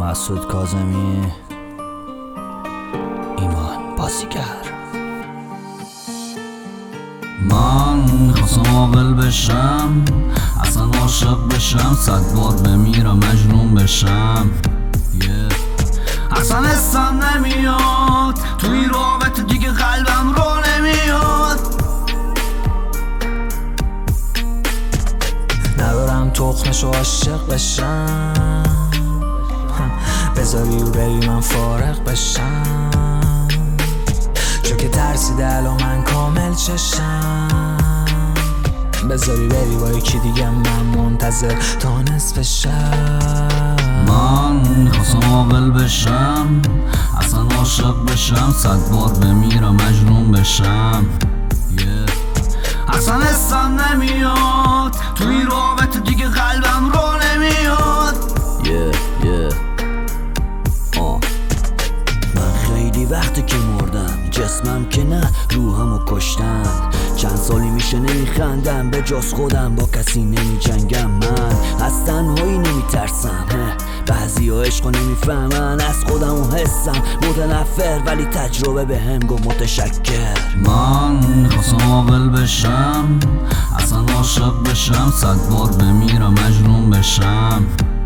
مسعود کاظمی، ایمان بازیگر. من میخواستم عاقل بشم، اصلا عاشق بشم، 100 بار بمیرم مجنون بشم. اصلا حسم نمیاد توی رابطه دیگه، قلبم رو نمیاد. ندارم تخمشو عاشق بشم، بذاری بری من فارغ بشم، چون که ترسیده الان من کامل چشم. بذاری بری با یکی دیگه، من منتظر تا نصف شب. من میخواستم عاقل بشم، اصلا عاشق بشم، 100 بار بمیرم مجنون بشم. اصلا حسم نمیاد توی رابطه دیگه، قلبم رو نمیاد. من خیلی وقتی که مردم، جسمم که نه روحمو کشتن. چند سالی میشه نمیخندم، به جز خودم با کسی نمی جنگم. من از تنهایی نمیترسم، بعضی ها عشقو نمیفهمن. از خودم و حسم متنفر، ولی تجربه به هم گو متشکر. من میخواستم عاقل بشم، اصلا عاشق بشم، 100 بار بمیرم مجنون بشم.